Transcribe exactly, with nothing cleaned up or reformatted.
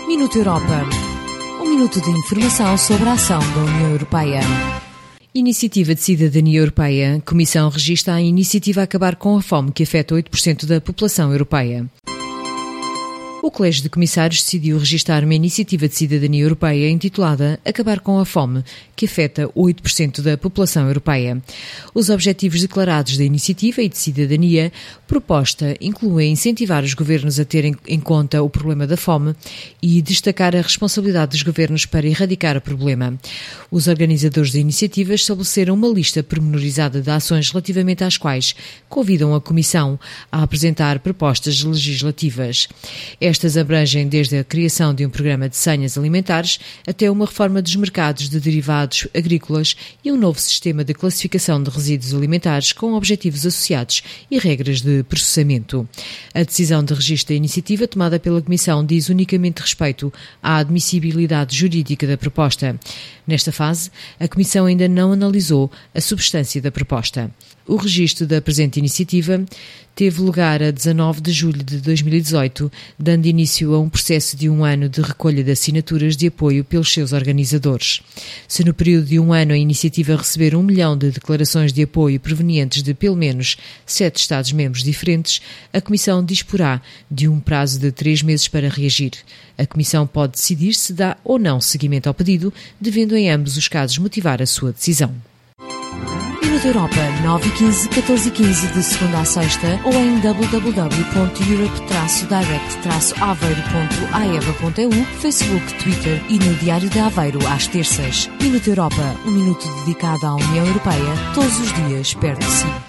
Minuto Europa. Um minuto de informação sobre a ação da União Europeia. Iniciativa de Cidadania Europeia. Comissão registra a iniciativa a acabar com a fome que afeta oito por cento da população europeia. O Colégio de Comissários decidiu registar uma iniciativa de cidadania europeia intitulada Acabar com a Fome, que afeta oito por cento da população europeia. Os objetivos declarados da iniciativa e de cidadania proposta incluem incentivar os governos a terem em conta o problema da fome e destacar a responsabilidade dos governos para erradicar o problema. Os organizadores da iniciativa estabeleceram uma lista pormenorizada de ações relativamente às quais convidam a Comissão a apresentar propostas legislativas. Estas abrangem desde a criação de um programa de senhas alimentares até uma reforma dos mercados de derivados agrícolas e um novo sistema de classificação de resíduos alimentares com objetivos associados e regras de processamento. A decisão de registro da iniciativa tomada pela Comissão diz unicamente respeito à admissibilidade jurídica da proposta. Nesta fase, a Comissão ainda não analisou a substância da proposta. O registro da presente iniciativa teve lugar a dezanove de julho de dois mil e dezoito, dando início a um processo de um ano de recolha de assinaturas de apoio pelos seus organizadores. Se no período de um ano a iniciativa receber um milhão de declarações de apoio provenientes de pelo menos sete Estados-membros diferentes, a Comissão disporá de um prazo de três meses para reagir. A Comissão pode decidir se dá ou não seguimento ao pedido, devendo em ambos os casos motivar a sua decisão. Minuto Europa, nove e quinze, catorze e quinze, de segunda a sexta, ou em w w w ponto europe direct aveiro ponto a e v a ponto e u, Facebook, Twitter e no Diário de Aveiro às terças. Minuto Europa, um minuto dedicado à União Europeia, todos os dias perto de si.